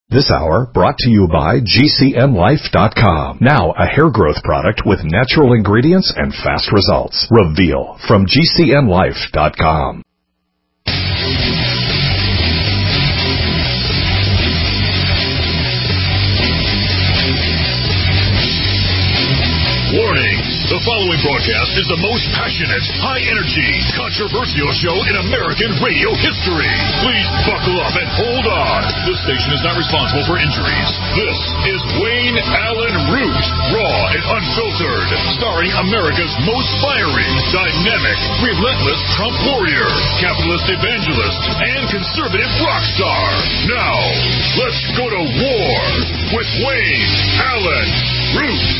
This hour brought to you by GCNLife.com. Now a hair growth product with natural ingredients and fast results. Reveal from GCNLife.com. Warning! The following broadcast is the most passionate, high-energy, controversial show in American radio history. Please buckle up and hold on. This station is not responsible for injuries. This is Wayne Allen Root, raw and unfiltered, starring America's most fiery, dynamic, relentless Trump warrior, capitalist evangelist, and conservative rock star. Now, let's go to war with Wayne Allen Root.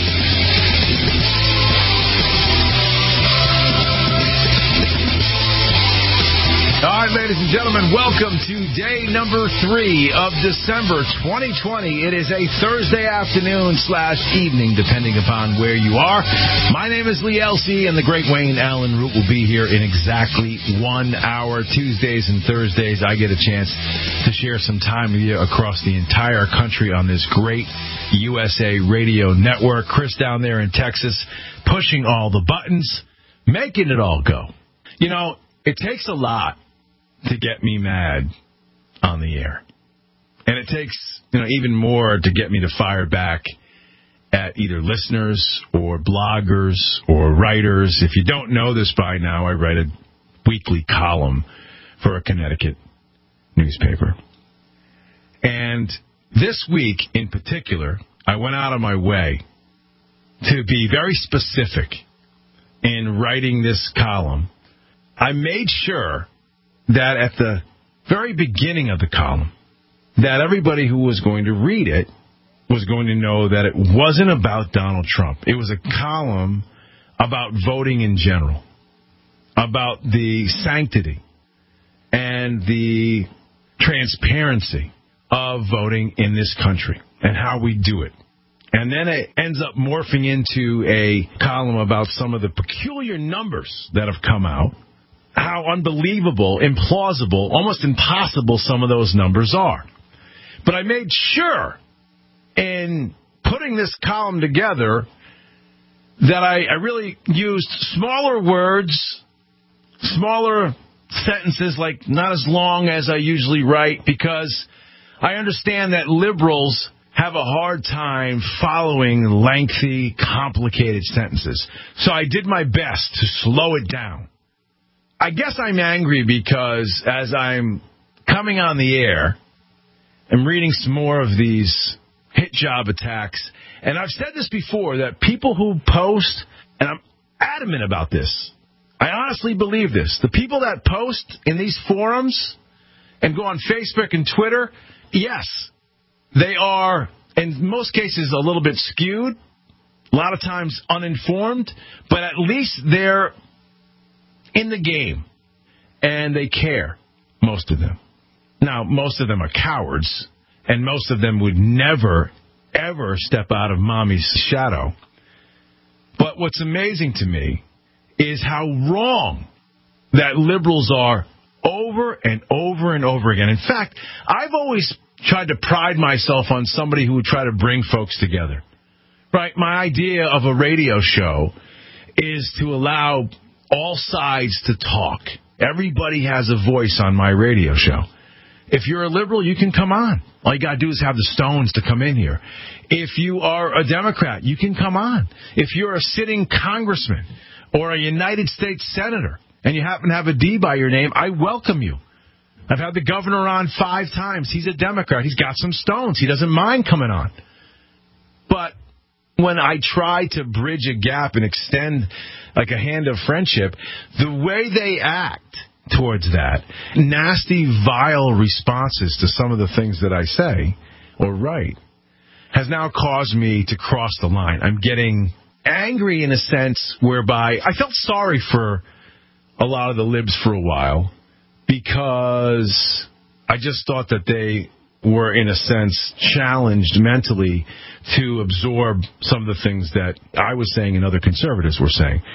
All right, ladies and gentlemen, welcome to day number 3 of December 2020. It is a Thursday afternoon/evening, depending upon where you are. My name is Lee Elsey, and the great Wayne Allen Root will be here in exactly 1 hour. Tuesdays and Thursdays, I get a chance to share some time with you across the entire country on this great USA radio network. Chris down there in Texas, pushing all the buttons, making it all go. You know, it takes a lot to get me mad on the air. And it takes, even more to get me to fire back at either listeners or bloggers or writers. If you don't know this by now, I write a weekly column for a Connecticut newspaper. And this week in particular, I went out of my way to be very specific in writing this column. I made sure that at the very beginning of the column, that everybody who was going to read it was going to know that it wasn't about Donald Trump. It was a column about voting in general, about the sanctity and the transparency of voting in this country and how we do it. And then it ends up morphing into a column about some of the peculiar numbers that have come out, how unbelievable, implausible, almost impossible some of those numbers are. But I made sure in putting this column together that I really used smaller words, smaller sentences, like not as long as I usually write, because I understand that liberals have a hard time following lengthy, complicated sentences. So I did my best to slow it down. I guess I'm angry because as I'm coming on the air, I'm reading some more of these hit job attacks. And I've said this before, that people who post, and I'm adamant about this, I honestly believe this, the people that post in these forums and go on Facebook and Twitter, yes, they are, in most cases, a little bit skewed, a lot of times uninformed, but at least they're in the game, and they care, most of them. Now, most of them are cowards, and most of them would never, ever step out of mommy's shadow. But what's amazing to me is how wrong that liberals are over and over and over again. In fact, I've always tried to pride myself on somebody who would try to bring folks together. Right? My idea of a radio show is to allow all sides to talk. Everybody has a voice on my radio show. If you're a liberal, you can come on. All you got to do is have the stones to come in here. If you are a Democrat, you can come on. If you're a sitting congressman or a United States senator and you happen to have a D by your name, I welcome you. I've had the governor on 5 times. He's a Democrat. He's got some stones. He doesn't mind coming on. But when I try to bridge a gap and extend like a hand of friendship, the way they act towards that, nasty, vile responses to some of the things that I say or write, has now caused me to cross the line. I'm getting angry in a sense whereby I felt sorry for a lot of the libs for a while, because I just thought that they were, in a sense, challenged mentally to absorb some of the things that I was saying and other conservatives were saying.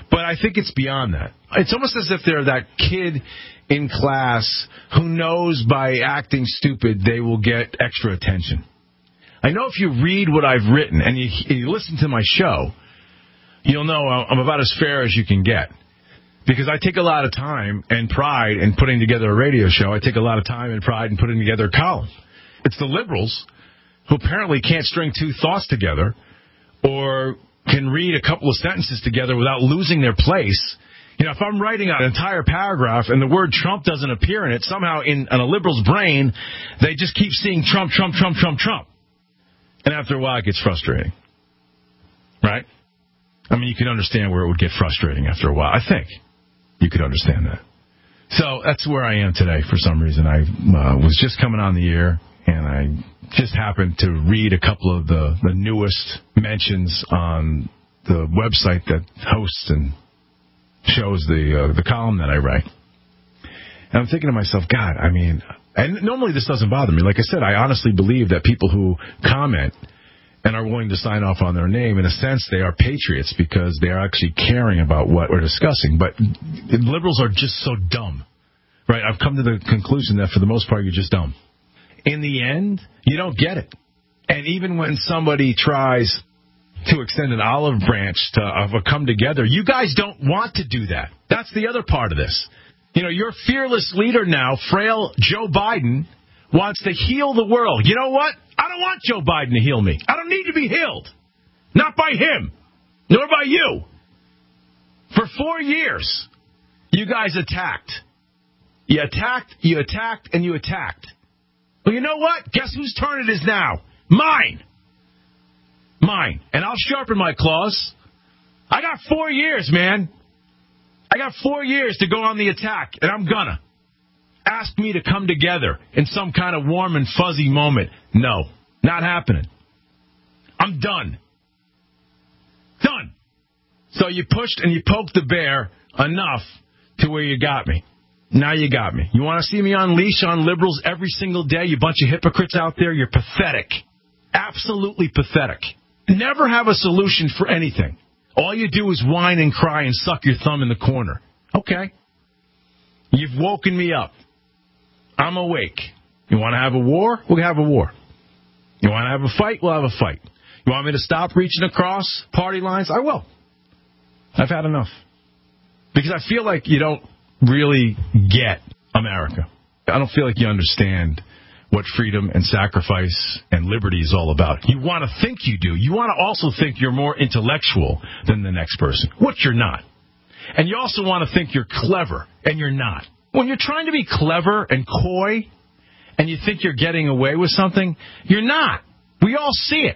But I think it's beyond that. It's almost as if they're that kid in class who knows by acting stupid they will get extra attention. I know if you read what I've written and you listen to my show, you'll know I'm about as fair as you can get. Because I take a lot of time and pride in putting together a radio show. I take a lot of time and pride in putting together a column. It's the liberals who apparently can't string two thoughts together or can read a couple of sentences together without losing their place. You know, if I'm writing an entire paragraph and the word Trump doesn't appear in it, somehow in a liberal's brain, they just keep seeing Trump, Trump, Trump, Trump, Trump. And after a while, it gets frustrating. Right? I mean, you can understand where it would get frustrating after a while. I think you could understand that. So that's where I am today for some reason. I was just coming on the air, and I just happened to read a couple of the newest mentions on the website that hosts and shows the column that I write. And I'm thinking to myself, God, I mean, and normally this doesn't bother me. Like I said, I honestly believe that people who comment and are willing to sign off on their name, in a sense, they are patriots because they are actually caring about what we're discussing. But liberals are just so dumb, right? I've come to the conclusion that for the most part, you're just dumb. In the end, you don't get it. And even when somebody tries to extend an olive branch of a come together, you guys don't want to do that. That's the other part of this. You know, your fearless leader now, frail Joe Biden, wants to heal the world. You know what? I don't want Joe Biden to heal me. I don't need to be healed. Not by him, nor by you. For 4 years, you guys attacked. You attacked, and you attacked. Well, you know what? Guess whose turn it is now? Mine. And I'll sharpen my claws. I got 4 years, man. I got 4 years to go on the attack, and I'm gonna. Ask me to come together in some kind of warm and fuzzy moment. No, not happening. I'm done. Done. So you pushed and you poked the bear enough to where you got me. Now you got me. You want to see me unleash on liberals every single day? You bunch of hypocrites out there? You're pathetic. Absolutely pathetic. Never have a solution for anything. All you do is whine and cry and suck your thumb in the corner. Okay. You've woken me up. I'm awake. You want to have a war? We'll have a war. You want to have a fight? We'll have a fight. You want me to stop reaching across party lines? I will. I've had enough. Because I feel like you don't really get America. I don't feel like you understand what freedom and sacrifice and liberty is all about. You want to think you do. You want to also think you're more intellectual than the next person, which you're not. And you also want to think you're clever, and you're not. When you're trying to be clever and coy and you think you're getting away with something, you're not. We all see it.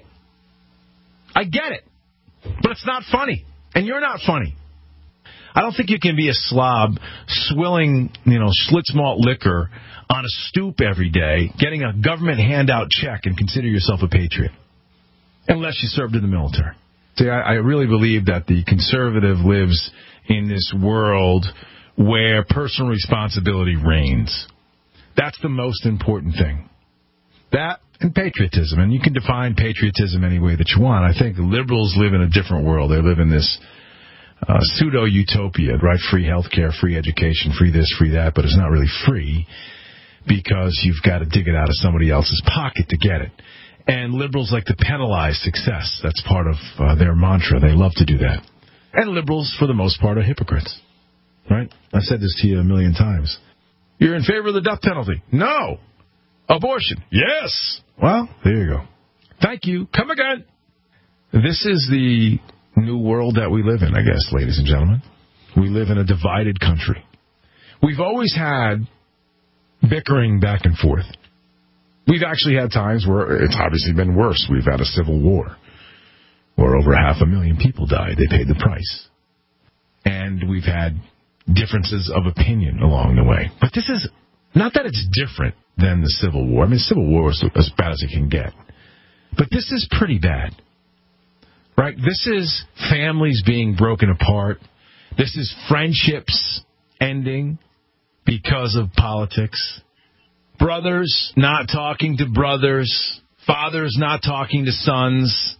I get it. But it's not funny. And you're not funny. I don't think you can be a slob swilling, Schlitz malt liquor on a stoop every day, getting a government handout check and consider yourself a patriot. Unless you served in the military. See, I really believe that the conservative lives in this world where personal responsibility reigns. That's the most important thing. That and patriotism. And you can define patriotism any way that you want. I think liberals live in a different world. They live in this pseudo-utopia, right? Free health care, free education, free this, free that. But it's not really free because you've got to dig it out of somebody else's pocket to get it. And liberals like to penalize success. That's part of their mantra. They love to do that. And liberals, for the most part, are hypocrites. Right? I've said this to you a million times. You're in favor of the death penalty? No. Abortion? Yes. Well, there you go. Thank you. Come again. This is the new world that we live in, I guess, ladies and gentlemen. We live in a divided country. We've always had bickering back and forth. We've actually had times where it's obviously been worse. We've had a civil war where over 500,000 people died. They paid the price. And we've had differences of opinion along the way. But this is not that it's different than the Civil War. I mean, the Civil War was as bad as it can get. But this is pretty bad. Right? This is families being broken apart. This is friendships ending because of politics. Brothers not talking to brothers. Fathers not talking to sons.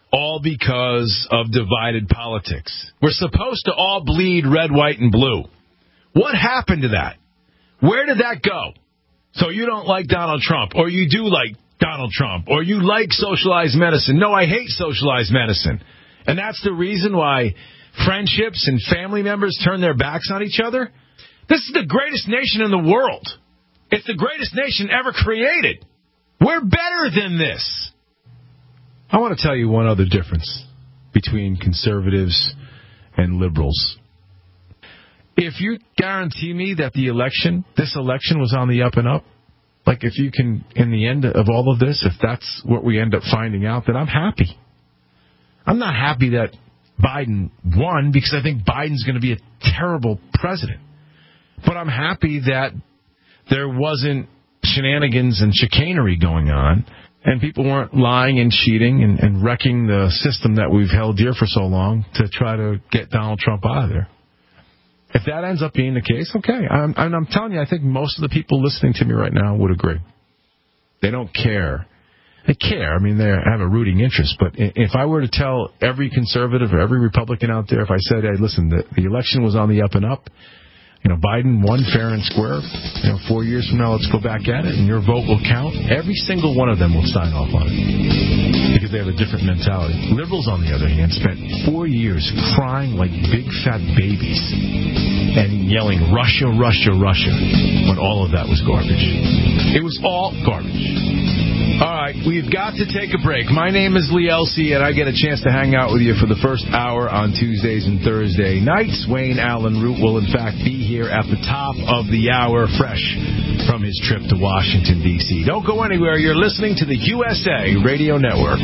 all because of divided politics. We're supposed to all bleed red, white, and blue. What happened to that? Where did that go? So you don't like Donald Trump, or you do like Donald Trump, or you like socialized medicine. No, I hate socialized medicine. And that's the reason why friendships and family members turn their backs on each other? This is the greatest nation in the world. It's the greatest nation ever created. We're better than this. I want to tell you one other difference between conservatives and liberals. If you guarantee me that this election was on the up and up, like if you can, in the end of all of this, if that's what we end up finding out, then I'm happy. I'm not happy that Biden won because I think Biden's going to be a terrible president. But I'm happy that there wasn't shenanigans and chicanery going on, and people weren't lying and cheating and wrecking the system that we've held dear for so long to try to get Donald Trump out of there. If that ends up being the case, okay. I'm telling you, I think most of the people listening to me right now would agree. They don't care. They care. I mean, they have a rooting interest. But if I were to tell every conservative or every Republican out there, if I said, hey, listen, the election was on the up and up, Biden won fair and square. 4 years from now, let's go back at it, and your vote will count. Every single one of them will sign off on it because they have a different mentality. Liberals, on the other hand, spent 4 years crying like big fat babies and yelling, Russia, Russia, Russia, when all of that was garbage. It was all garbage. All right, we've got to take a break. My name is Lee Elsey, and I get a chance to hang out with you for the first hour on Tuesdays and Thursday nights. Wayne Allen Root will, in fact, be here at the top of the hour, fresh from his trip to Washington, D.C. Don't go anywhere. You're listening to the USA Radio Network.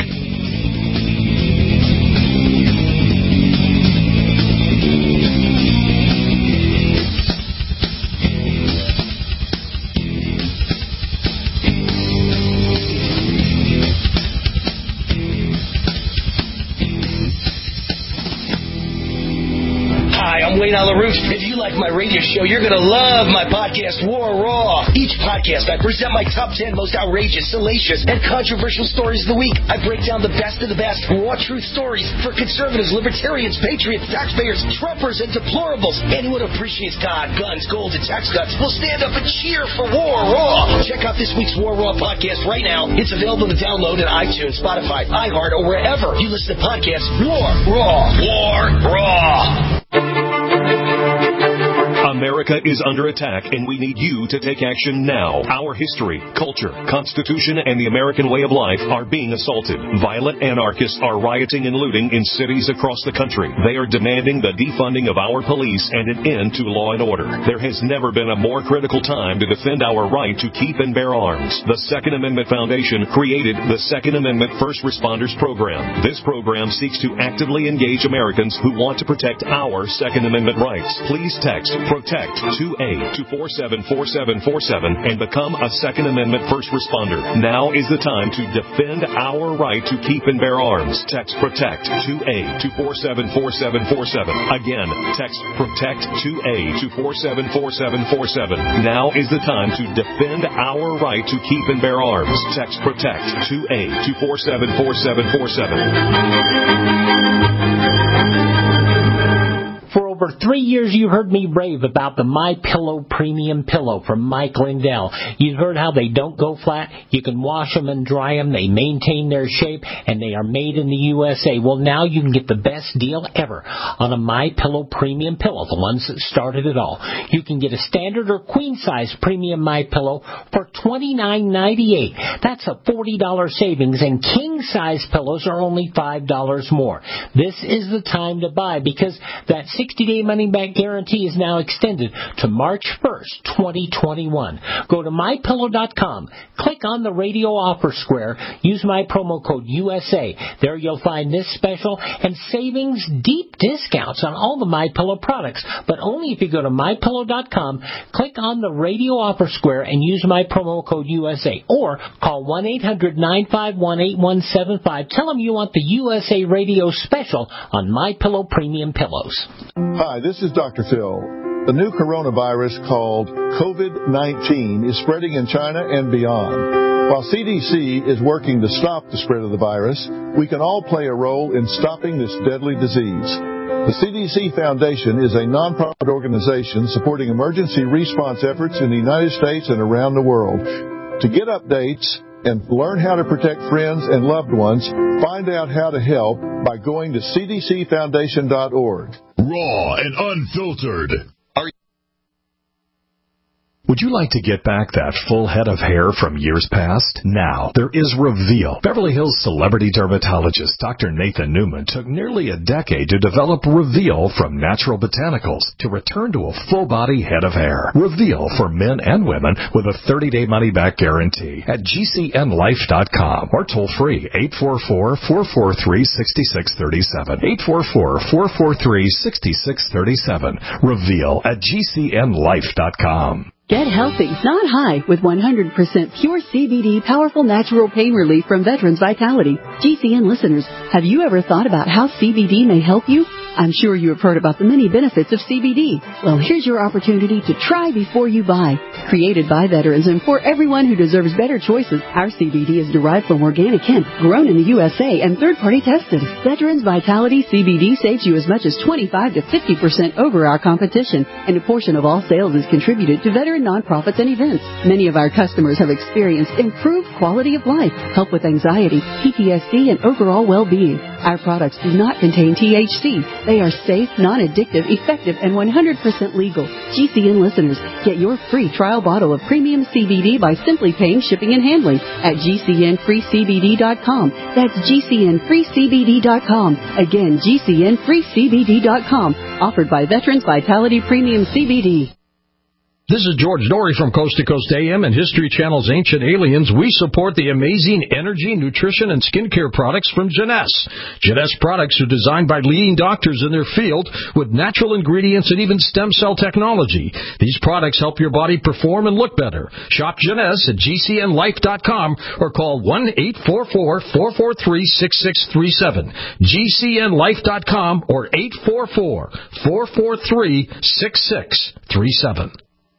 Wayne Allen Root. If you like my radio show, you're going to love my podcast, War Raw. Each podcast, I present my top 10 most outrageous, salacious, and controversial stories of the week. I break down the best of the best raw truth stories for conservatives, libertarians, patriots, taxpayers, Trumpers, and deplorables. Anyone who appreciates God, guns, gold, and tax cuts will stand up and cheer for War Raw. Check out this week's War Raw podcast right now. It's available to download at iTunes, Spotify, iHeart, or wherever you listen to podcasts. War Raw. War Raw. America is under attack, and we need you to take action now. Our history, culture, Constitution, and the American way of life are being assaulted. Violent anarchists are rioting and looting in cities across the country. They are demanding the defunding of our police and an end to law and order. There has never been a more critical time to defend our right to keep and bear arms. The Second Amendment Foundation created the Second Amendment First Responders Program. This program seeks to actively engage Americans who want to protect our Second Amendment rights. Please text PROTECT 2A to 474747 and become a Second Amendment first responder. Now is the time to defend our right to keep and bear arms. Text PROTECT 2A to 474747. Again, text PROTECT 2A to 474747. Now is the time to defend our right to keep and bear arms. Text PROTECT 2A to 474747. For over 3 years, you heard me rave about the MyPillow Premium Pillow from Mike Lindell. You've heard how they don't go flat. You can wash them and dry them. They maintain their shape, and they are made in the USA. Well, now you can get the best deal ever on a MyPillow Premium Pillow, the ones that started it all. You can get a standard or queen-size premium MyPillow for $29.98. That's a $40 savings, and king-size pillows are only $5 more. This is the time to buy because that 60-day money-back guarantee is now extended to March 1st, 2021. Go to MyPillow.com, click on the radio offer square, use my promo code USA. There you'll find this special and savings, deep discounts on all the MyPillow products, but only if you go to MyPillow.com, click on the radio offer square and use my promo code USA, or call 1-800-951-8175. Tell them you want the USA Radio special on MyPillow Premium Pillows. Hi, this is Dr. Phil. The new coronavirus called COVID-19 is spreading in China and beyond. While CDC is working to stop the spread of the virus, we can all play a role in stopping this deadly disease. The CDC Foundation is a nonprofit organization supporting emergency response efforts in the United States and around the world. To get updates and learn how to protect friends and loved ones, find out how to help by going to cdcfoundation.org. Raw and unfiltered. Would you like to get back that full head of hair from years past? Now, there is Reveal. Beverly Hills celebrity dermatologist Dr. Nathan Newman took nearly a decade to develop Reveal from natural botanicals to return to a full-body head of hair. Reveal for men and women with a 30-day money-back guarantee at GCNlife.com or toll-free 844-443-6637. 844-443-6637. Reveal at GCNlife.com. Get healthy, not high, with 100% pure CBD powerful natural pain relief from Veterans Vitality. GCN listeners, have you ever thought about how CBD may help you? I'm sure you have heard about the many benefits of CBD. Well, here's your opportunity to try before you buy. Created by veterans and for everyone who deserves better choices, our CBD is derived from organic hemp, grown in the USA, and third-party tested. Veterans Vitality CBD saves you as much as 25 to 50% over our competition, and a portion of all sales is contributed to veteran nonprofits and events. Many of our customers have experienced improved quality of life, help with anxiety, PTSD, and overall well-being. Our products do not contain THC. They are safe, non-addictive, effective, and 100% legal. GCN listeners, get your free trial bottle of premium CBD by simply paying shipping and handling at GCNFreeCBD.com. That's GCNFreeCBD.com. Again, GCNFreeCBD.com. Offered by Veterans Vitality Premium CBD. This is George Dory from Coast to Coast AM and History Channel's Ancient Aliens. We support the amazing energy, nutrition, and skincare products from Jeunesse. Jeunesse products are designed by leading doctors in their field with natural ingredients and even stem cell technology. These products help your body perform and look better. Shop Jeunesse at GCNlife.com or call 1-844-443-6637. GCNlife.com or 844-443-6637.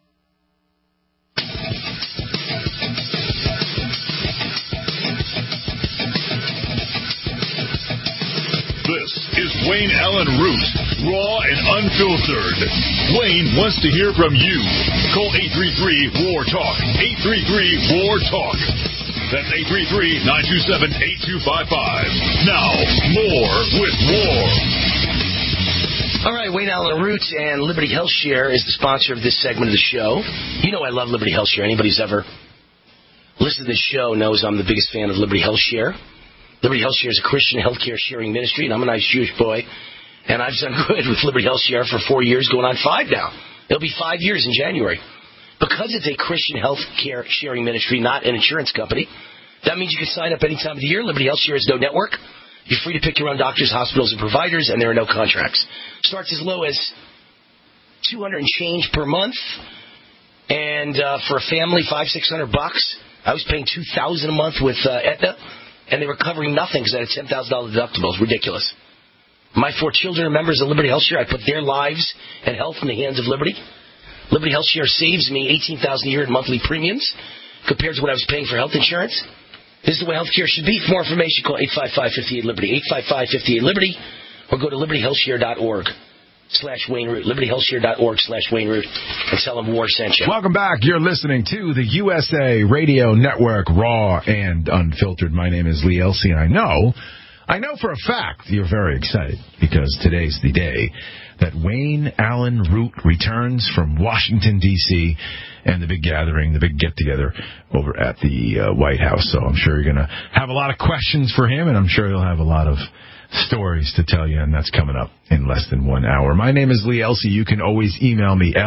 This is Wayne Allen Root, raw and unfiltered. Wayne wants to hear from you. Call 833-WAR-TALK. 833-WAR-TALK. That's 833-927-8255. Now, more with War. All right, Wayne Allen Root and Liberty Health Share is the sponsor of this segment of the show. You know I love Liberty Health Share. Anybody who's ever listened to this show knows I'm the biggest fan of Liberty Health Share. Liberty Health Share is a Christian healthcare sharing ministry, and I'm a nice Jewish boy. And I've done good with Liberty Health Share for 4 years, going on 5 now. It'll be 5 years in January. Because it's a Christian healthcare sharing ministry, not an insurance company, that means you can sign up any time of the year. Liberty Health Share has no network. You're free to pick your own doctors, hospitals, and providers, and there are no contracts. Starts as low as $200 and change per month, and for a family, $500-600. I was paying $2,000 a month with Aetna, and they were covering nothing because I had $10,000 deductibles. Ridiculous. My 4 children are members of Liberty Health Share. I put their lives and health in the hands of Liberty. Liberty Health Share saves me $18,000 a year in monthly premiums compared to what I was paying for health insurance. This is the way healthcare should be. For more information, call 855-58-LIBERTY, 855-58-LIBERTY, or go to libertyhealthshare.org/Wayne Root, libertyhealthshare.org/Wayne Root, and tell them War sent you. Welcome back. You're listening to the USA Radio Network, raw and unfiltered. My name is Lee Elsey, and I know for a fact you're very excited because today's the day that Wayne Allen Root returns from Washington, D.C., and the big gathering, the big get-together over at the White House. So I'm sure you're going to have a lot of questions for him, and I'm sure he'll have a lot of stories to tell you, and that's coming up in less than 1 hour. My name is Lee Elsey. You can always email me,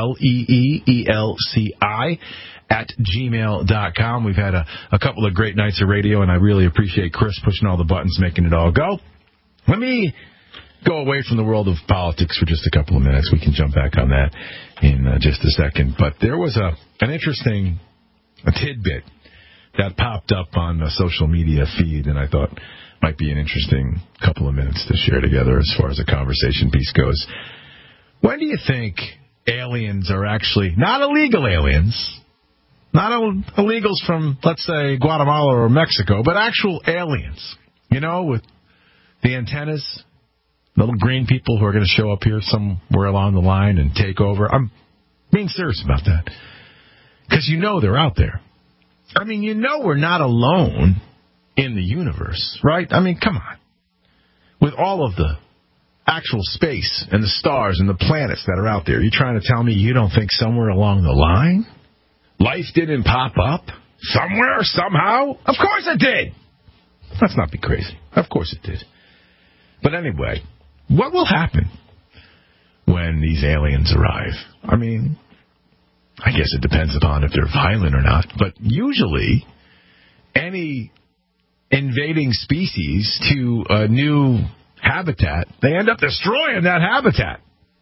leeelci@gmail.com. We've had a couple of great nights of radio, and I really appreciate Chris pushing all the buttons, making it all go. Let me go away from the world of politics for just a couple of minutes. We can jump back on that in just a second. But there was an interesting tidbit that popped up on the social media feed, and I thought might be an interesting couple of minutes to share together as far as the conversation piece goes. When do you think aliens are actually not illegal aliens, Not illegals from, let's say, Guatemala or Mexico, but actual aliens, with the antennas, little green people who are going to show up here somewhere along the line and take over. I'm being serious about that. Because they're out there. I mean, we're not alone in the universe, right? I mean, come on. With all of the actual space and the stars and the planets that are out there, you trying to tell me you don't think somewhere along the line life didn't pop up? Somewhere, somehow? Of course it did! Let's not be crazy. Of course it did. But anyway, what will happen when these aliens arrive? I mean, I guess it depends upon if they're violent or not, but usually any invading species to a new habitat, they end up destroying that habitat.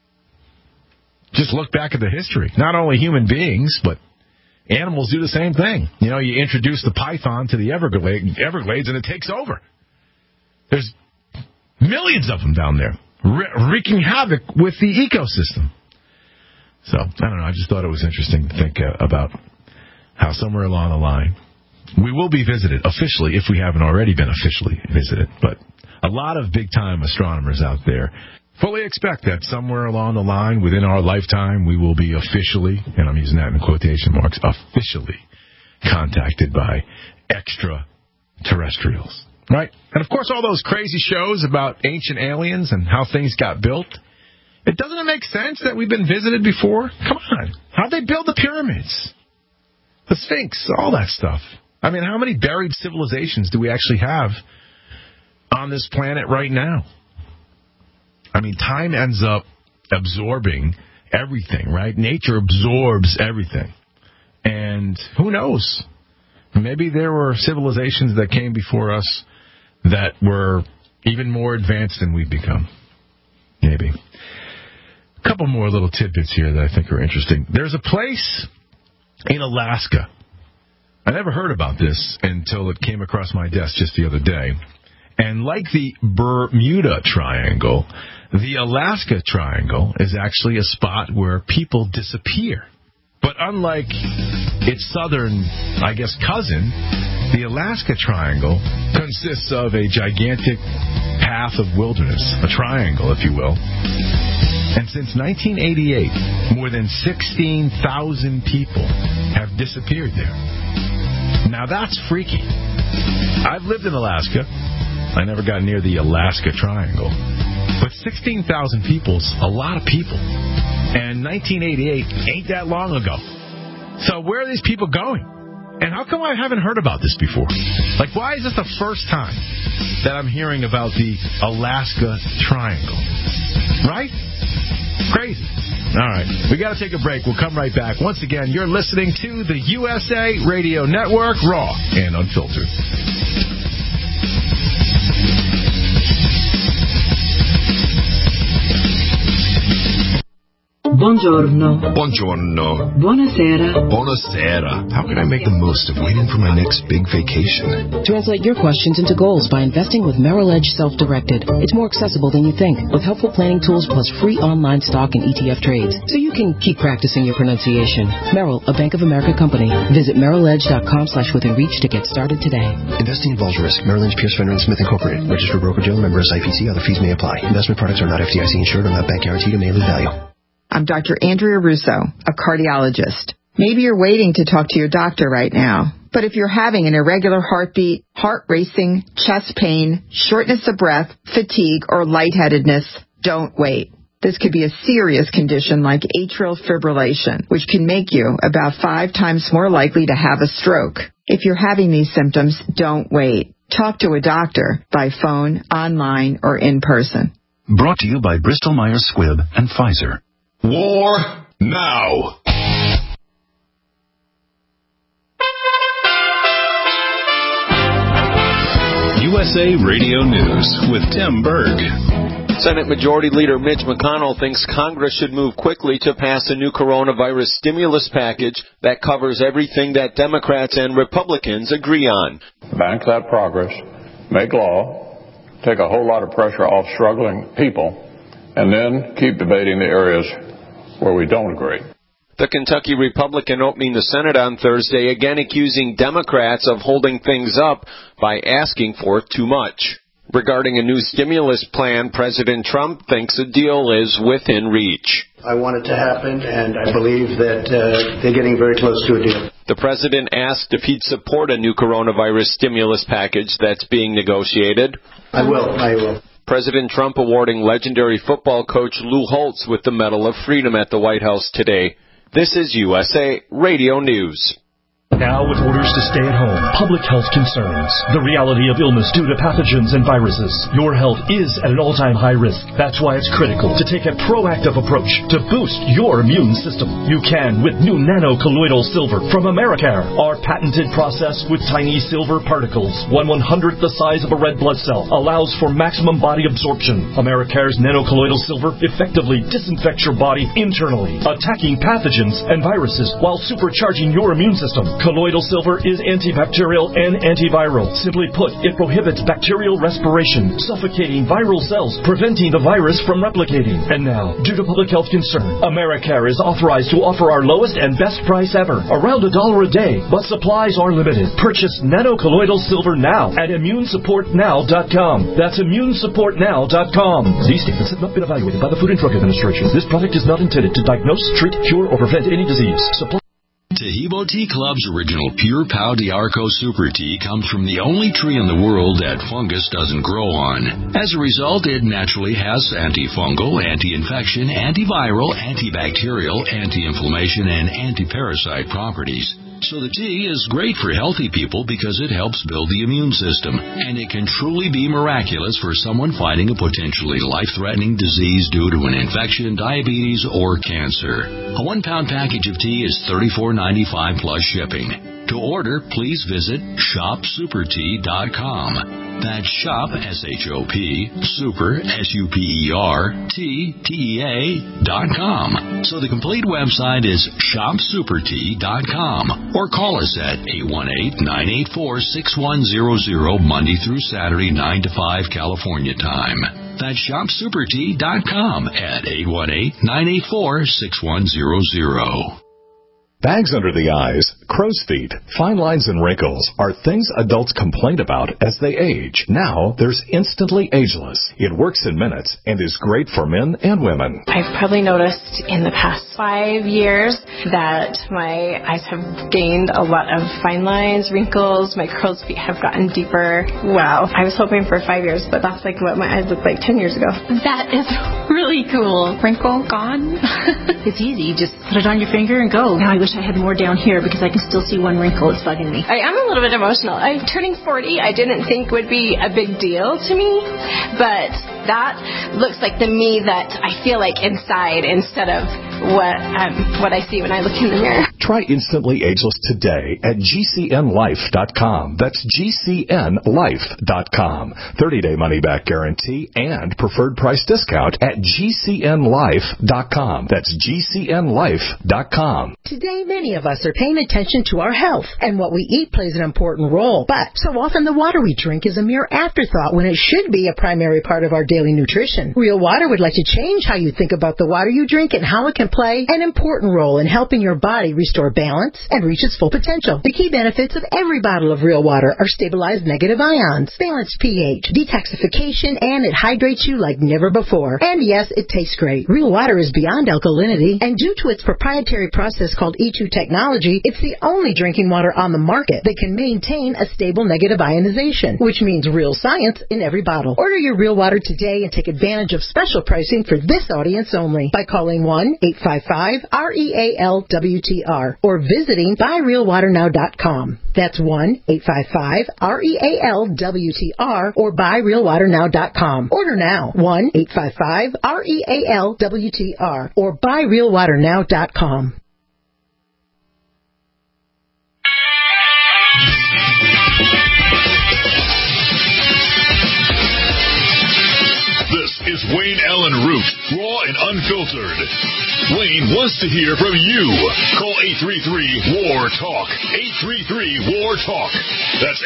Just look back at the history. Not only human beings, but animals do the same thing. You introduce the python to the Everglades and it takes over. There's millions of them down there wreaking havoc with the ecosystem. So, I don't know, I just thought it was interesting to think about how somewhere along the line we will be visited officially, if we haven't already been officially visited. But a lot of big-time astronomers out there fully expect that somewhere along the line within our lifetime we will be officially, and I'm using that in quotation marks, officially contacted by extraterrestrials. Right? And, of course, all those crazy shows about ancient aliens and how things got built, doesn't it make sense that we've been visited before? Come on. How'd they build the pyramids? The Sphinx, all that stuff. I mean, how many buried civilizations do we actually have on this planet right now? I mean, time ends up absorbing everything, right? Nature absorbs everything. And who knows? Maybe there were civilizations that came before us that were even more advanced than we've become. Maybe. A couple more little tidbits here that I think are interesting. There's a place in Alaska. I never heard about this until it came across my desk just the other day. And like the Bermuda Triangle, the Alaska Triangle is actually a spot where people disappear. But unlike its southern, cousin, the Alaska Triangle consists of a gigantic path of wilderness, a triangle, if you will. And since 1988, more than 16,000 people have disappeared there. Now that's freaky. I've lived in Alaska. I never got near the Alaska Triangle. But 16,000 people's a lot of people. And 1988 ain't that long ago. So where are these people going? And how come I haven't heard about this before? Like, why is this the first time that I'm hearing about the Alaska Triangle? Right? Crazy. All right. We got to take a break. We'll come right back. Once again, you're listening to the USA Radio Network, Raw and Unfiltered. Buongiorno. Buongiorno. Buonasera. Buonasera. How can I make the most of waiting for my next big vacation? Translate your questions into goals by investing with Merrill Edge Self-Directed. It's more accessible than you think, with helpful planning tools plus free online stock and ETF trades, so you can keep practicing your pronunciation. Merrill, a Bank of America company. Visit merrilledge.com/withinreach to get started today. Investing involves risk. Merrill Lynch, Pierce, Fenner & Smith Incorporated. Registered broker-dealer, member SIPC. Other fees may apply. Investment products are not FDIC insured or not bank guaranteed and may lose value. I'm Dr. Andrea Russo, a cardiologist. Maybe you're waiting to talk to your doctor right now. But if you're having an irregular heartbeat, heart racing, chest pain, shortness of breath, fatigue, or lightheadedness, don't wait. This could be a serious condition like atrial fibrillation, which can make you about 5 times more likely to have a stroke. If you're having these symptoms, don't wait. Talk to a doctor by phone, online, or in person. Brought to you by Bristol Myers Squibb and Pfizer. War now. USA Radio News with Tim Berg. Senate Majority Leader Mitch McConnell thinks Congress should move quickly to pass a new coronavirus stimulus package that covers everything that Democrats and Republicans agree on. Bank that progress, make law, take a whole lot of pressure off struggling people, and then keep debating the areas where we don't agree. The Kentucky Republican opening the Senate on Thursday, again accusing Democrats of holding things up by asking for too much. Regarding a new stimulus plan, President Trump thinks a deal is within reach. I want it to happen, and I believe that they're getting very close to a deal. The president asked if he'd support a new coronavirus stimulus package that's being negotiated. I will. President Trump awarding legendary football coach Lou Holtz with the Medal of Freedom at the White House today. This is USA Radio News. Now with orders to stay at home, public health concerns, the reality of illness due to pathogens and viruses, your health is at an all-time high risk. That's why it's critical to take a proactive approach to boost your immune system. You can with new nano-colloidal silver from Americare. Our patented process with tiny silver particles, 1/100th the size of a red blood cell, allows for maximum body absorption. Americare's nano-colloidal silver effectively disinfects your body internally, attacking pathogens and viruses while supercharging your immune system. Colloidal silver is antibacterial and antiviral. Simply put, it prohibits bacterial respiration, suffocating viral cells, preventing the virus from replicating. And now, due to public health concern, Americare is authorized to offer our lowest and best price ever, around $1 a day, but supplies are limited. Purchase nano-colloidal silver now at immunesupportnow.com. That's immunesupportnow.com. These statements have not been evaluated by the Food and Drug Administration. This product is not intended to diagnose, treat, cure, or prevent any disease. Taheebo Tea Club's original Pure Pau d'Arco Super Tea comes from the only tree in the world that fungus doesn't grow on. As a result, it naturally has antifungal, anti-infection, antiviral, antibacterial, anti-inflammation, and anti-parasite properties. So the tea is great for healthy people because it helps build the immune system, and it can truly be miraculous for someone fighting a potentially life-threatening disease due to an infection, diabetes, or cancer. A 1-pound package of tea is $34.95 plus shipping. To order, please visit shopsupertea.com. That's shop, S-H-O-P, super, SUPERTEA.com. So the complete website is shopsupertea.com. Or call us at 818-984-6100 Monday through Saturday, 9 to 5 California time. That's shopsupertea.com at 818-984-6100. Bags under the eyes, crow's feet, fine lines and wrinkles are things adults complain about as they age. Now, there's Instantly Ageless. It works in minutes and is great for men and women. I've probably noticed in the past 5 years that my eyes have gained a lot of fine lines, wrinkles, my crow's feet have gotten deeper. Wow. I was hoping for 5 years, but that's like what my eyes looked like 10 years ago. That is really cool. Wrinkle gone. It's easy. You just put it on your finger and go. Now I wish I had more down here because I can still see one wrinkle. It's bugging me. I am a little bit emotional. I'm turning 40. I didn't think would be a big deal to me, but that looks like the me that I feel like inside instead of what I see when I look in the mirror. Try Instantly Ageless today at GCNLife.com. That's GCNLife.com. 30-day money-back guarantee and preferred price discount at GCNLife.com. That's GCNLife.com. Today, many of us are paying attention to our health, and what we eat plays an important role. But so often the water we drink is a mere afterthought when it should be a primary part of our daily nutrition. Real Water would like to change how you think about the water you drink and how it can play an important role in helping your body restore balance and reach its full potential. The key benefits of every bottle of Real Water are stabilized negative ions, balanced pH, detoxification, and it hydrates you like never before. And yes, it tastes great. Real Water is beyond alkalinity, and due to its proprietary process called E2 technology, it's the only drinking water on the market that can maintain a stable negative ionization, which means real science in every bottle. Order your Real Water today and take advantage of special pricing for this audience only by calling 1-855-REAL-WTR or visiting buyrealwaternow.com. That's 1-855-REAL-WTR or buyrealwaternow.com. Order now. 1-855-REAL-WTR or buyrealwaternow.com. This is Wayne Allen Root, raw and unfiltered. Wayne wants to hear from you. Call 833-WAR-TALK. 833-WAR-TALK. That's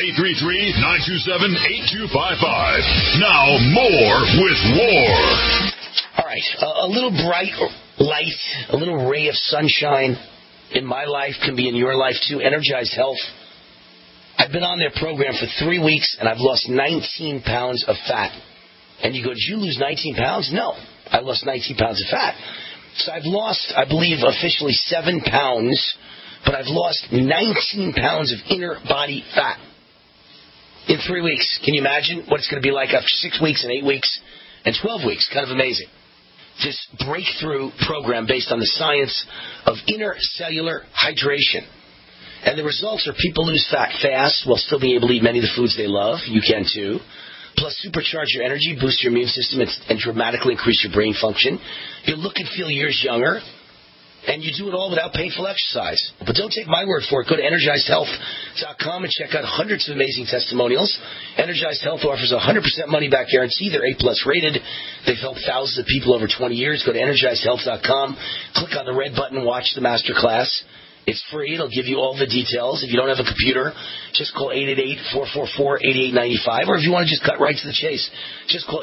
833-927-8255. Now more with War. All right, a little bright light, a little ray of sunshine in my life can be in your life too. Energized Health. I've been on their program for 3 weeks, and I've lost 19 pounds of fat. And you go, did you lose 19 pounds? No, I lost 19 pounds of fat. So I've lost, I believe, officially 7 pounds, but I've lost 19 pounds of inner body fat in 3 weeks. Can you imagine what it's going to be like after 6 weeks and 8 weeks and 12 weeks? Kind of amazing. This breakthrough program based on the science of intercellular hydration. And the results are people lose fat fast while still being able to eat many of the foods they love. You can too. Plus supercharge your energy, boost your immune system, and dramatically increase your brain function. You look and feel years younger. And you do it all without painful exercise. But don't take my word for it. Go to EnergizedHealth.com and check out hundreds of amazing testimonials. Energized Health offers a 100% money-back guarantee. They're A+ rated. They've helped thousands of people over 20 years. Go to EnergizedHealth.com. Click on the red button. Watch the master class. It's free. It'll give you all the details. If you don't have a computer, just call 888-444-8895. Or if you want to just cut right to the chase, just call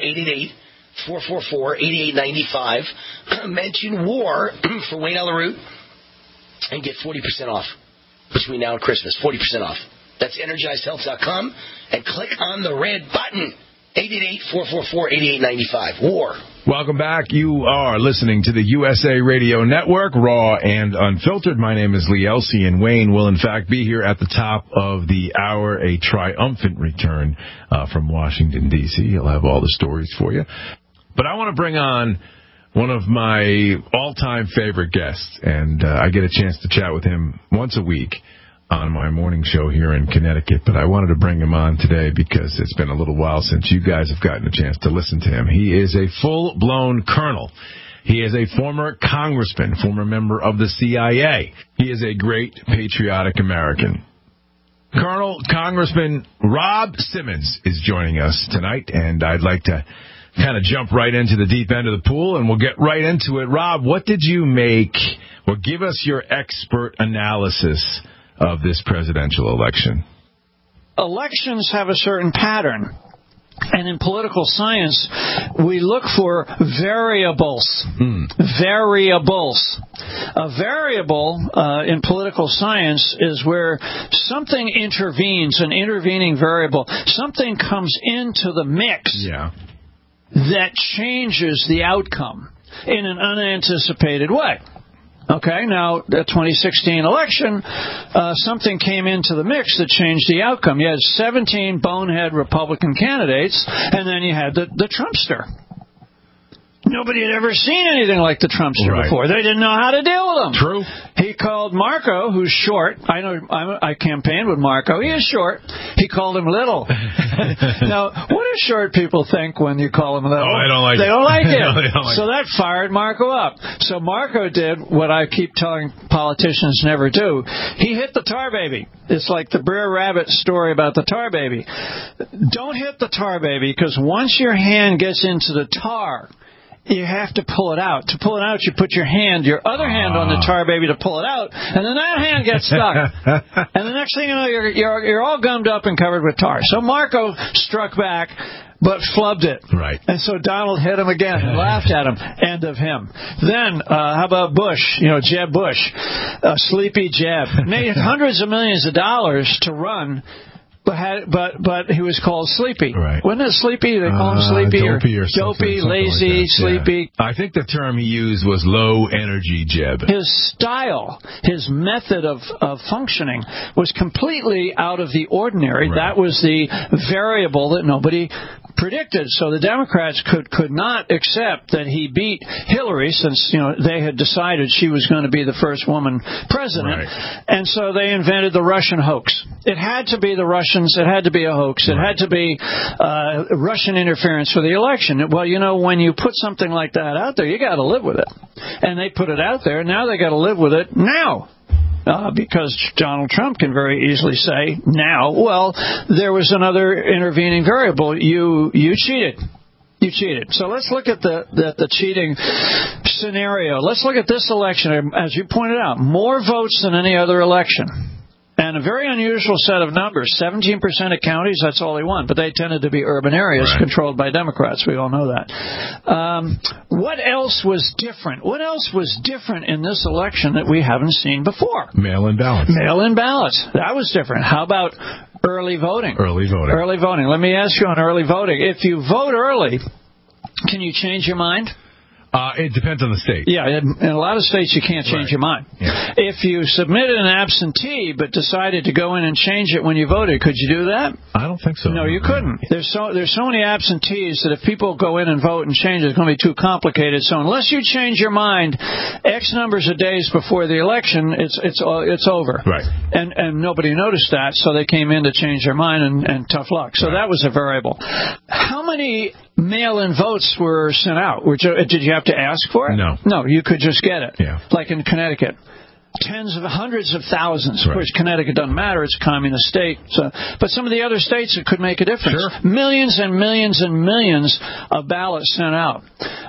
888-444-8895. Mention WAR for Wayne Allyn Root and get 40% off between now and Christmas. 40% off. That's EnergizedHealth.com and click on the red button. 888-444-8895. WAR. Welcome back. You are listening to the USA Radio Network, Raw and Unfiltered. My name is Lee Elsey, and Wayne will, in fact, be here at the top of the hour, a triumphant return from Washington, D.C. He'll have all the stories for you. But I want to bring on one of my all-time favorite guests, and I get a chance to chat with him once a week on my morning show here in Connecticut, but I wanted to bring him on today because it's been a little while since you guys have gotten a chance to listen to him. He is a full-blown colonel. He is a former congressman, former member of the CIA. He is a great patriotic American. Colonel Congressman Rob Simmons is joining us tonight, and I'd like to kind of jump right into the deep end of the pool, and we'll get right into it. Rob, what did you make, or give us your expert analysis of this presidential election? Elections have a certain pattern. And in political science, we look for variables. Variables. A variable in political science is where something intervenes, an intervening variable. Something comes into the mix that changes the outcome in an unanticipated way. Okay, now, the 2016 election, something came into the mix that changed the outcome. You had 17 bonehead Republican candidates, and then you had the Trumpster. Nobody had ever seen anything like the Trumpster before. They didn't know how to deal with him. True. He called Marco, who's short. I know I campaigned with Marco. He is short. He called him little. Now, what do short people think when you call them little? Oh, they don't like it. They don't like it. No, they don't like so that fired Marco up. So Marco did what I keep telling politicians never do. He hit the tar baby. It's like the Brer Rabbit story about the tar baby. Don't hit the tar baby, because once your hand gets into the tar, you have to pull it out. To pull it out, you put your other hand on the tar baby to pull it out, and then that hand gets stuck. And the next thing you know, you're all gummed up and covered with tar. So Marco struck back, but flubbed it. Right. And so Donald hit him again and laughed at him. End of him. Then, how about Bush? Jeb Bush. Sleepy Jeb. Made hundreds of millions of dollars to run, but he was called Sleepy. Right. Wasn't it Sleepy? They call him Sleepy dopey or dopey, lazy, like sleepy. Yeah. I think the term he used was low energy Jeb. His style, his method of functioning was completely out of the ordinary. Right. That was the variable that nobody predicted. So the Democrats could not accept that he beat Hillary, since they had decided she was going to be the first woman president. Right. And so they invented the Russian hoax. It had to be the Russians. It had to be a hoax. It had to be Russian interference for the election. Well, when you put something like that out there, you got to live with it. And they put it out there. Now they got to live with it now. Because Donald Trump can very easily say now, well, there was another intervening variable. You cheated. You cheated. So let's look at the cheating scenario. Let's look at this election. As you pointed out, more votes than any other election. And a very unusual set of numbers. 17% of counties, that's all he won. But they tended to be urban areas controlled by Democrats. We all know that. What else was different? What else was different in this election that we haven't seen before? Mail-in ballots. Mail-in ballots. That was different. How about early voting? Early voting. Early voting. Let me ask you on early voting. If you vote early, can you change your mind? It depends on the state. Yeah, in a lot of states you can't change your mind. Yeah. If you submitted an absentee but decided to go in and change it when you voted, could you do that? I don't think so. No, you couldn't. There's so many absentees that if people go in and vote and change it, it's going to be too complicated. So unless you change your mind X numbers of days before the election, it's over. Right. And nobody noticed that, so they came in to change their mind, and tough luck. So that was a variable. How many mail-in votes were sent out? Did you have to ask for it? No. No, you could just get it. Yeah. Like in Connecticut. Hundreds of thousands. Of course, Connecticut doesn't matter. It's a communist state. But some of the other states, it could make a difference. Sure. Millions and millions and millions of ballots sent out.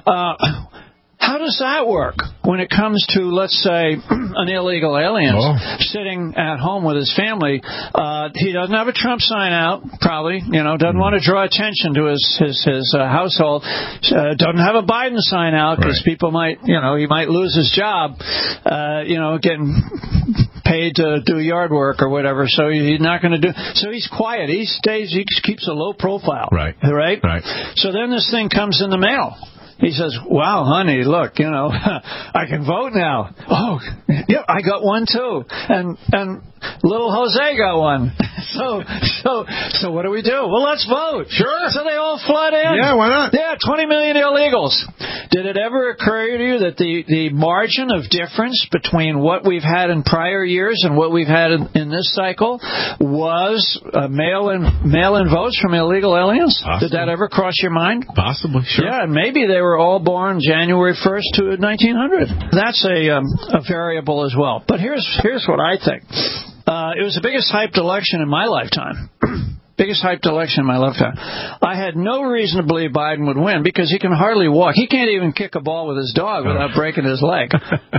How does that work when it comes to, let's say, an illegal alien sitting at home with his family? He doesn't have a Trump sign out, probably. Doesn't want to draw attention to his household. Doesn't have a Biden sign out because people might, he might lose his job, getting paid to do yard work or whatever. So he's not going to do. So he's quiet. He keeps a low profile. Right. So then this thing comes in the mail. He says, wow, honey, look, I can vote now. Oh, yeah, I got one too. And little Jose got one. So what do we do? Well, let's vote. Sure. So they all flood in. Yeah, why not? Yeah, 20 million illegals. Did it ever occur to you that the margin of difference between what we've had in prior years and what we've had in this cycle was mail-in votes from illegal aliens? Possibly. Did that ever cross your mind? Possibly, sure. Yeah, and maybe they were all born January 1st to 1900. That's a variable as well. But here's what I think. It was the biggest hyped election in my lifetime. Biggest hyped election in my lifetime. I had no reason to believe Biden would win because he can hardly walk. He can't even kick a ball with his dog without breaking his leg.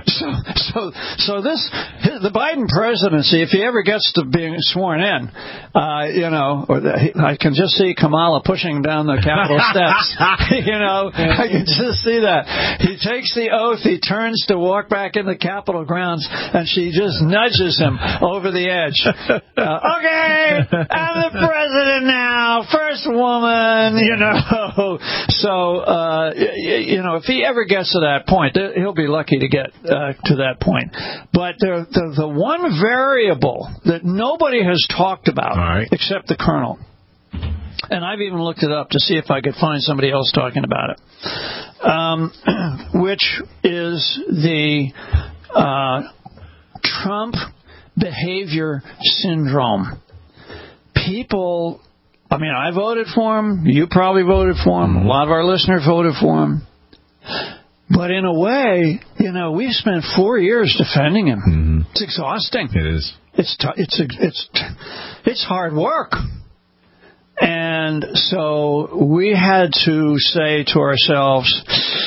So the Biden presidency, if he ever gets to being sworn in, I can just see Kamala pushing down the Capitol steps. I can just see that. He takes the oath, he turns to walk back in the Capitol grounds, and she just nudges him over the edge. Okay, I'm the president now, first woman, So, if he ever gets to that point, he'll be lucky to get to that point. But the one variable that nobody has talked about, except the colonel, and I've even looked it up to see if I could find somebody else talking about it, which is the Trump behavior syndrome. People, I voted for him. You probably voted for him. A lot of our listeners voted for him. But in a way, we spent 4 years defending him. Mm-hmm. It's exhausting. It is. It's hard work. And so we had to say to ourselves,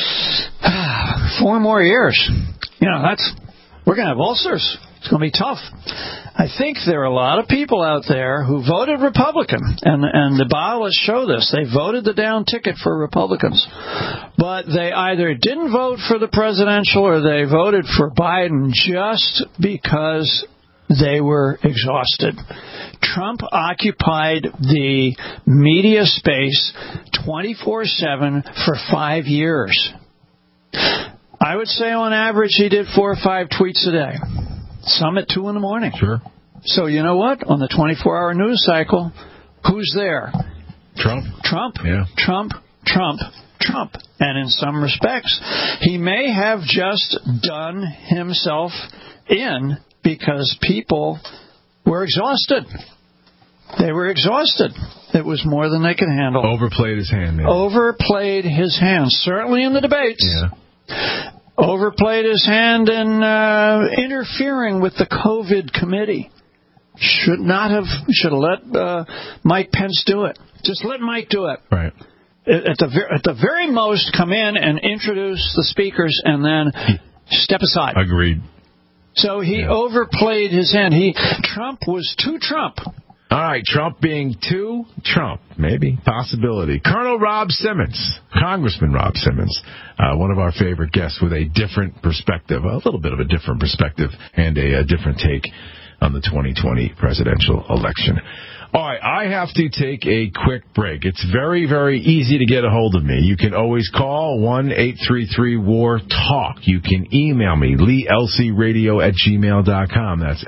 4 more years. We're going to have ulcers. It's going to be tough. I think there are a lot of people out there who voted Republican, and the ballots show this. They voted the down ticket for Republicans. But they either didn't vote for the presidential or they voted for Biden just because they were exhausted. Trump occupied the media space 24/7 for 5 years. I would say on average he did 4 or 5 tweets a day. Some at 2 in the morning. Sure. So you know what? On the 24-hour news cycle, who's there? Trump. Yeah. Trump. And in some respects, he may have just done himself in because people were exhausted. They were exhausted. It was more than they could handle. Overplayed his hand, man. Overplayed his hand. Certainly in the debates. Yeah. Overplayed his hand in interfering with the COVID committee. Should have let Mike Pence do it. Just let Mike do it. Right. At the very most, come in and introduce the speakers and then step aside. Agreed. So he overplayed his hand. Trump was too Trump. All right, Trump being too Trump, maybe, possibility. Colonel Rob Simmons, Congressman Rob Simmons, one of our favorite guests with a different perspective, a little bit of a different perspective, and a different take on the 2020 presidential election. All right, I have to take a quick break. It's very, very easy to get a hold of me. You can always call 1-833-WAR-TALK. You can email me, leelcradio@gmail.com. That's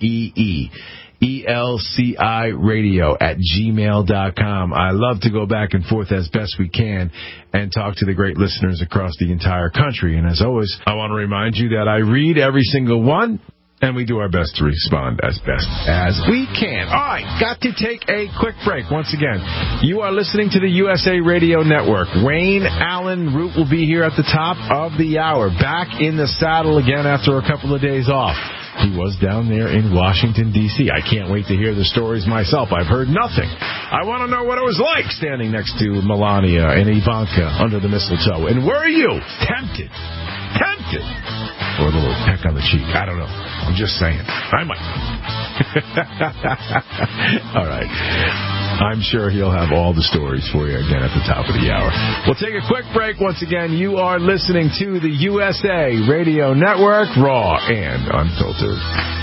LEEELCI radio@gmail.com. I love to go back and forth as best we can and talk to the great listeners across the entire country. And as always, I want to remind you that I read every single one, and we do our best to respond as best as we can. All right, got to take a quick break. Once again, you are listening to the USA Radio Network. Wayne Allen Root will be here at the top of the hour, back in the saddle again after a couple of days off. He was down there in Washington, D.C. I can't wait to hear the stories myself. I've heard nothing. I want to know what it was like standing next to Melania and Ivanka under the mistletoe. And were you tempted? Or a little peck on the cheek. I don't know. I'm just saying. I might. All right. I'm sure he'll have all the stories for you again at the top of the hour. We'll take a quick break. Once again, you are listening to the USA Radio Network, raw and unfiltered.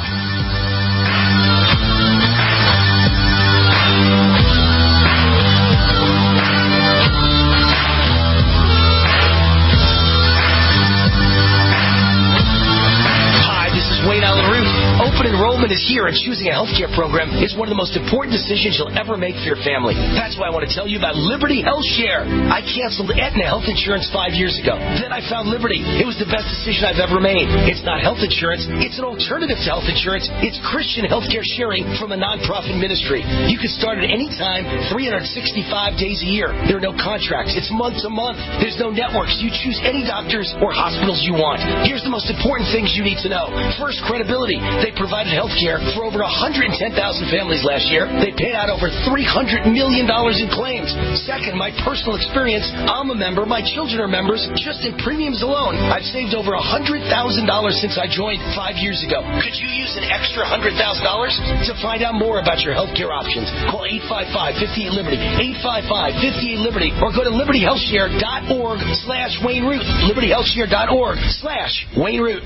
Wayne Allen Root. Open enrollment is here, and choosing a healthcare program is one of the most important decisions you'll ever make for your family. That's why I want to tell you about Liberty Health Share. I canceled Aetna health insurance 5 years ago. Then I found Liberty. It was the best decision I've ever made. It's not health insurance. It's an alternative to health insurance. It's Christian healthcare sharing from a nonprofit ministry. You can start at any time, 365 days a year. There are no contracts. It's month to month. There's no networks. You choose any doctors or hospitals you want. Here's the most important things you need to know. First, credibility. They provided health care for over 110,000 families last year. They paid out over $300 million in claims. Second, my personal experience. I'm a member. My children are members. Just in premiums alone, I've saved over $100,000 since I joined 5 years ago. Could you use an extra $100,000? To find out more about your health care options, call 855-58-LIBERTY, 855-58-LIBERTY, or go to libertyhealthshare.org/Wayne Root, libertyhealthshare.org/Wayne Root.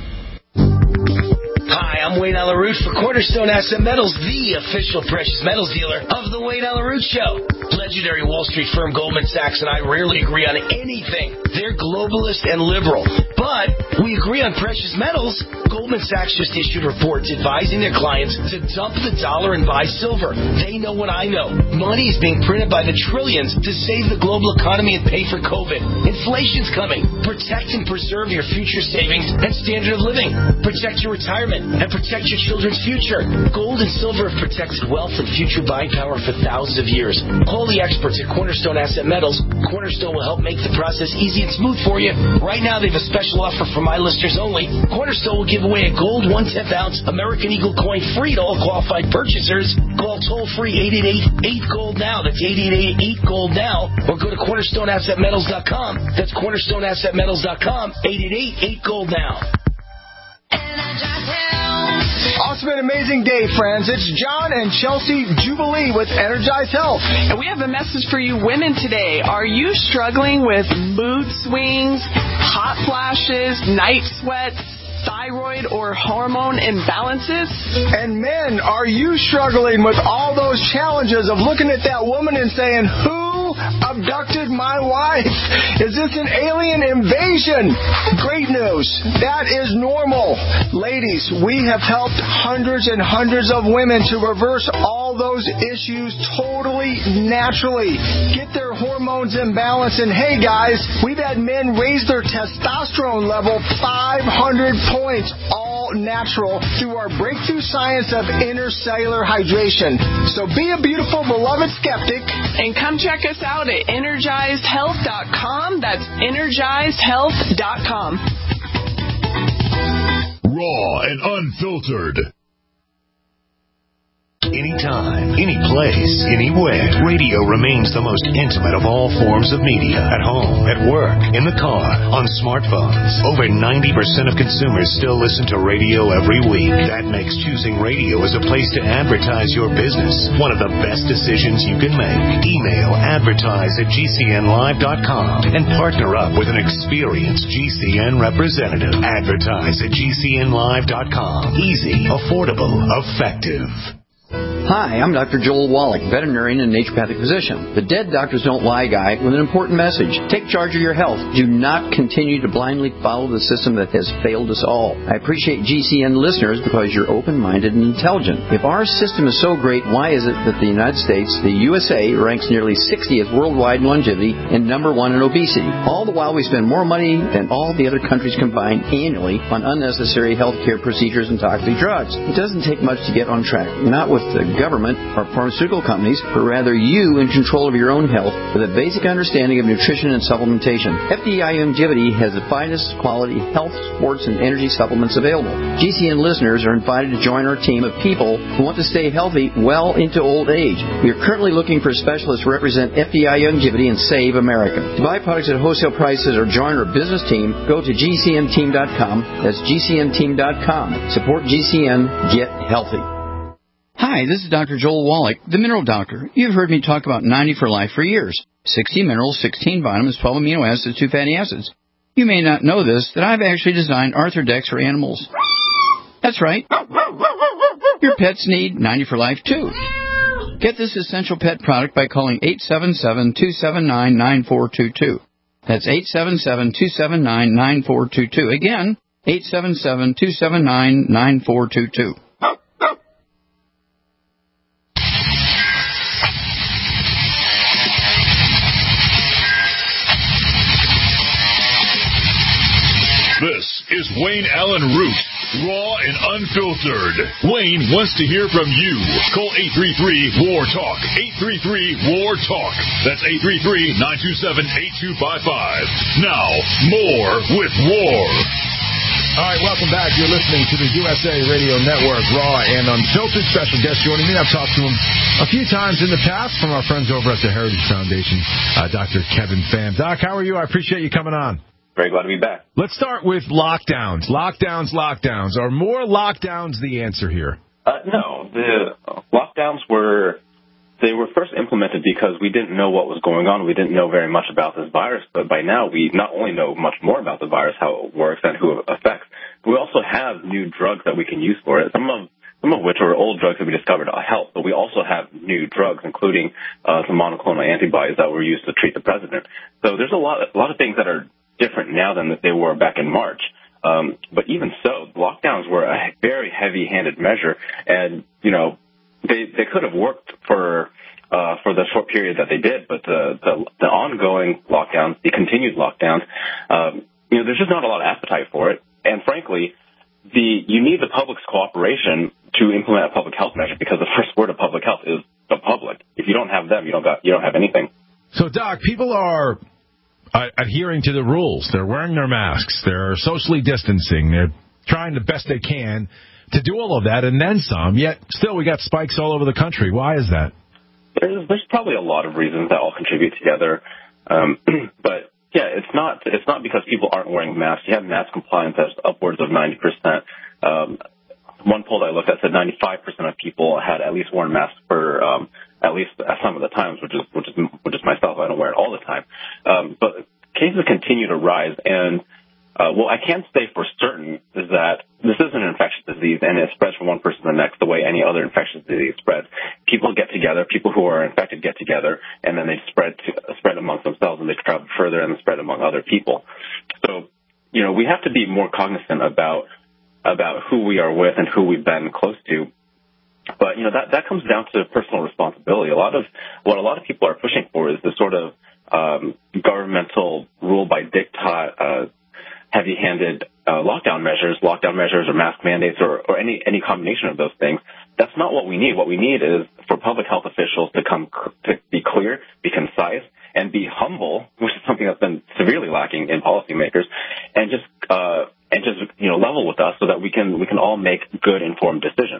Hi, I'm Wayne Allen Root for Cornerstone Asset Metals, the official precious metals dealer of the Wayne Allen Root Show. Legendary Wall Street firm Goldman Sachs and I rarely agree on anything. They're globalist and liberal, but we agree on precious metals. Goldman Sachs just issued reports advising their clients to dump the dollar and buy silver. They know what I know. Money is being printed by the trillions to save the global economy and pay for COVID. Inflation's coming. Protect and preserve your future savings and standard of living. Protect your retirement and protect your children's future. Gold and silver have protected wealth and future buying power for thousands of years. Call the experts at Cornerstone Asset Metals. Cornerstone will help make the process easy and smooth for you. Right now, they have a special offer for my listeners only. Cornerstone will give away a gold 1/10 ounce American Eagle coin free to all qualified purchasers. Call toll-free 888-8GOLD now. That's 888-8GOLD now. Or go to CornerstoneAssetMetals.com. That's CornerstoneAssetMetals.com. 888-8GOLD now. Awesome and amazing day, friends. It's John and Chelsea Jubilee with Energize Health. And we have a message for you women today. Are you struggling with mood swings, hot flashes, night sweats, thyroid or hormone imbalances? And men, are you struggling with all those challenges of looking at that woman and saying, who abducted my wife? Is this an alien invasion? Great news. That is normal. Ladies, we have helped hundreds and hundreds of women to reverse all those issues totally naturally. Get their hormones in balance. And hey guys, we've had men raise their testosterone level 500 points, all natural, through our breakthrough science of intercellular hydration. So be a beautiful, beloved skeptic. And come check us out at EnergizedHealth.com. That's EnergizedHealth.com. Raw and unfiltered. Anytime, any place, anywhere. Radio remains the most intimate of all forms of media. At home, at work, in the car, on smartphones. Over 90% of consumers still listen to radio every week. That makes choosing radio as a place to advertise your business one of the best decisions you can make. Email advertise@gcnlive.com and partner up with an experienced GCN representative. Advertise@gcnlive.com. Easy, affordable, effective. Hi, I'm Dr. Joel Wallach, veterinarian and naturopathic physician. The Dead Doctors Don't Lie guy with an important message. Take charge of your health. Do not continue to blindly follow the system that has failed us all. I appreciate GCN listeners because you're open-minded and intelligent. If our system is so great, why is it that the United States, the USA, ranks nearly 60th worldwide in longevity and number 1 in obesity? All the while we spend more money than all the other countries combined annually on unnecessary health care procedures and toxic drugs. It doesn't take much to get on track. Not with the government or pharmaceutical companies, but rather you in control of your own health with a basic understanding of nutrition and supplementation. FDI Longevity has the finest quality health, sports, and energy supplements available. GCN listeners are invited to join our team of people who want to stay healthy well into old age. We are currently looking for specialists to represent FDI Longevity and Save America. To buy products at wholesale prices or join our business team, go to gcnteam.com. That's gcnteam.com. Support GCN. Get healthy. Hi, this is Dr. Joel Wallach, the Mineral Doctor. You've heard me talk about 90 for Life for years. 60 minerals, 16 vitamins, 12 amino acids, 2 fatty acids. You may not know this, that I've actually designed Arthrodex for animals. That's right. Your pets need 90 for Life, too. Get this essential pet product by calling 877-279-9422. That's 877-279-9422. Again, 877-279-9422. This is Wayne Allen Root, raw and unfiltered. Wayne wants to hear from you. Call 833-WAR-TALK. 833-WAR-TALK. That's 833-927-8255. Now, more with War. All right, welcome back. You're listening to the USA Radio Network, Raw and Unfiltered. Special guest joining me. I've talked to him a few times in the past from our friends over at the Heritage Foundation, Dr. Kevin Pham. Doc, how are you? I appreciate you coming on. Very glad to be back. Let's start with lockdowns. Lockdowns. Are more lockdowns the answer here? No. The lockdowns were first implemented because we didn't know what was going on. We didn't know very much about this virus, but by now we not only know much more about the virus, how it works, and who it affects, but we also have new drugs that we can use for it. Some of which are old drugs that we discovered help, but we also have new drugs, including some monoclonal antibodies that were used to treat the president. So there's a lot of things that are different now than they were back in March. But even so, lockdowns were a very heavy-handed measure, and they could have worked for the short period that they did, but the ongoing lockdowns, the continued lockdowns, there's just not a lot of appetite for it. And frankly, you need the public's cooperation to implement a public health measure, because the first word of public health is the public. If you don't have them, you don't have anything. So, Doc, people are adhering to the rules. They're wearing their masks. They're socially distancing. They're trying the best they can to do all of that and then some, yet still we got spikes all over the country. Why is that? There's probably a lot of reasons that all contribute together. But, yeah, it's not because people aren't wearing masks. You have mask compliance that's upwards of 90%. One poll that I looked at said 95% of people had at least worn masks for at least some of the times, which is myself. I don't wear it all the time. But cases continue to rise, and what I can say for certain is that this is an infectious disease, and it spreads from one person to the next the way any other infectious disease spreads. People get together, people who are infected get together, and then they spread amongst themselves, and they travel further and spread among other people. So, we have to be more cognizant about who we are with and who we've been close to. But, that comes down to personal responsibility. What a lot of people are pushing for is this sort of governmental rule by diktat, heavy-handed lockdown measures or mask mandates or any combination of those things. That's not what we need. What we need is for public health officials to be clear, be concise, and be humble, which is something that's been severely lacking in policymakers, and just level with us so that we can all make good, informed decisions.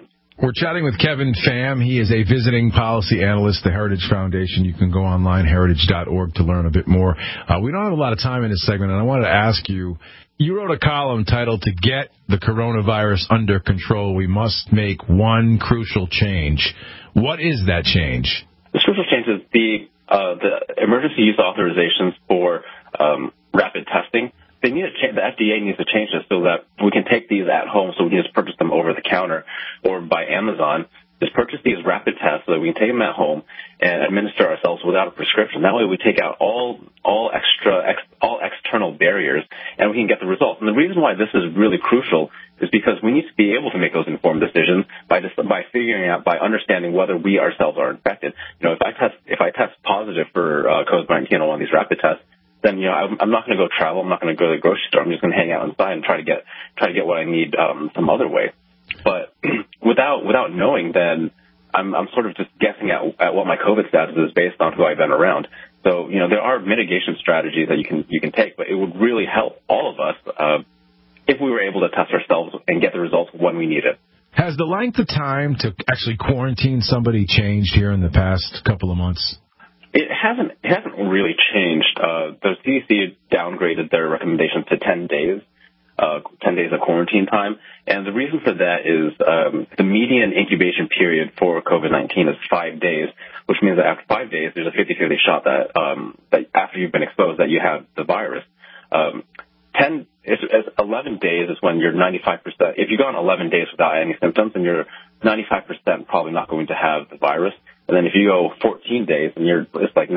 We're chatting with Kevin Pham. He is a visiting policy analyst at the Heritage Foundation. You can go online, heritage.org, to learn a bit more. We don't have a lot of time in this segment, and I wanted to ask you, you wrote a column titled, "To Get the Coronavirus Under Control, We Must Make One Crucial Change." What is that change? The crucial change is the emergency use authorizations for rapid testing. They need to change. The FDA needs to change this so that we can take these at home, so we can just purchase them over the counter or by Amazon. Just purchase these rapid tests so that we can take them at home and administer ourselves without a prescription. That way we take out all external barriers and we can get the results. And the reason why this is really crucial is because we need to be able to make those informed decisions by understanding whether we ourselves are infected. You know, if I test positive for COVID-19 on one of these rapid tests, then, you know, I'm not going to go travel. I'm not going to go to the grocery store. I'm just going to hang out inside and try to get what I need some other way. But without knowing, then I'm sort of just guessing at what my COVID status is based on who I've been around. So, you know, there are mitigation strategies that you can take, but it would really help all of us if we were able to test ourselves and get the results when we need it. Has the length of time to actually quarantine somebody changed here in the past couple of months? It hasn't really changed. The CDC downgraded their recommendations to 10 days. 10 days of quarantine time. And the reason for that is the median incubation period for COVID-19 is 5 days, which means that after 5 days, there's a 50-50 shot that after you've been exposed that you have the virus. 11 days is when you're 95%. If you've gone 11 days without any symptoms, then you're 95% probably not going to have the virus. And then if you go 14 days, then it's like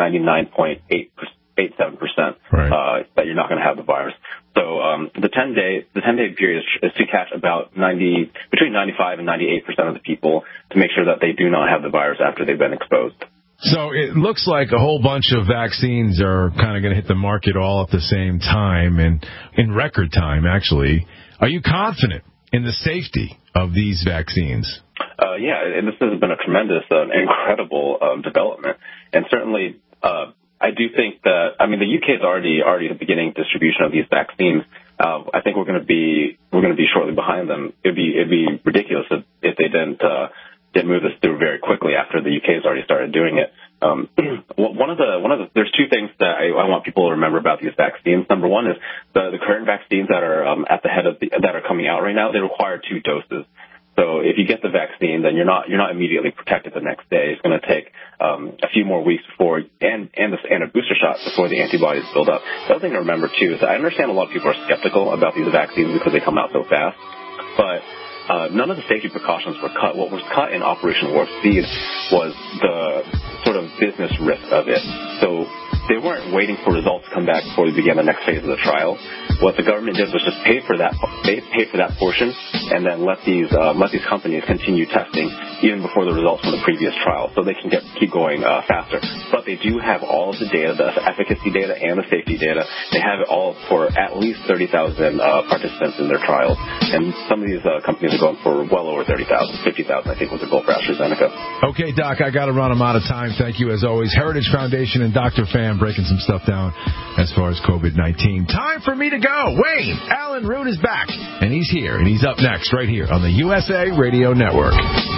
99.87% that you're not going to have the virus. So the 10-day period is to catch about between 95 and 98% of the people to make sure that they do not have the virus after they've been exposed. So it looks like a whole bunch of vaccines are kind of going to hit the market all at the same time and in record time, actually. Are you confident in the safety of these vaccines? Yeah, and this has been a tremendous, incredible development. And certainly, I do think that, I mean, the UK is already beginning distribution of these vaccines. I think we're going to be shortly behind them. It'd be ridiculous if they didn't move this through very quickly after the UK has already started doing it. There's two things that I want people to remember about these vaccines. Number one is the current vaccines that are at the head of that are coming out right now. They require 2 doses. So if you get the vaccine, then you're not immediately protected the next day. It's going to take a few more weeks before and a booster shot before the antibodies build up. The other thing to remember too is that I understand a lot of people are skeptical about these vaccines because they come out so fast, but none of the safety precautions were cut. What was cut in Operation Warp Speed was the sort of business risk of it. So they weren't waiting for results to come back before we began the next phase of the trial. What the government did was just pay for that portion, and then let these companies continue testing even before the results from the previous trial, so they can keep going faster. But they do have all of the data, the efficacy data and the safety data. They have it all for at least 30,000 participants in their trials, and some of these companies are going for well over 30,000, 50,000, I think was the goal for AstraZeneca. Okay, Doc, I got to run. I'm out of time. Thank you as always. Heritage Foundation and Dr. Pham breaking some stuff down as far as COVID-19. Time for me to go. Wayne Allen Root is back, and he's here, and he's up next right here on the USA Radio Network.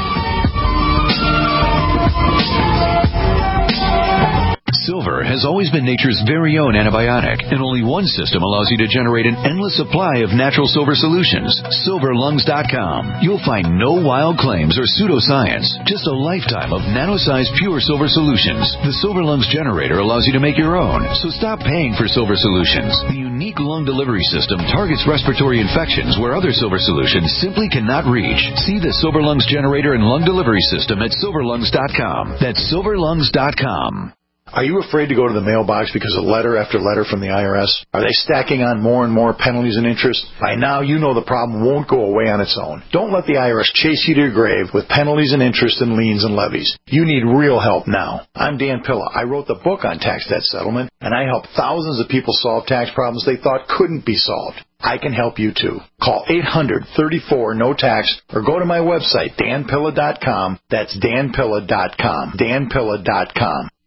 Silver has always been nature's very own antibiotic, and only one system allows you to generate an endless supply of natural silver solutions. SilverLungs.com. You'll find no wild claims or pseudoscience, just a lifetime of nano-sized pure silver solutions. The Silver Lungs generator allows you to make your own, so stop paying for silver solutions. The unique lung delivery system targets respiratory infections where other silver solutions simply cannot reach. See the Silver Lungs generator and lung delivery system at SilverLungs.com. That's SilverLungs.com. Are you afraid to go to the mailbox because of letter after letter from the IRS? Are they stacking on more and more penalties and interest? By now, you know the problem won't go away on its own. Don't let the IRS chase you to your grave with penalties and interest and liens and levies. You need real help now. I'm Dan Pilla. I wrote the book on tax debt settlement, and I help thousands of people solve tax problems they thought couldn't be solved. I can help you too. Call 800-34-NO-TAX or go to my website, danpilla.com. That's danpilla.com. danpilla.com.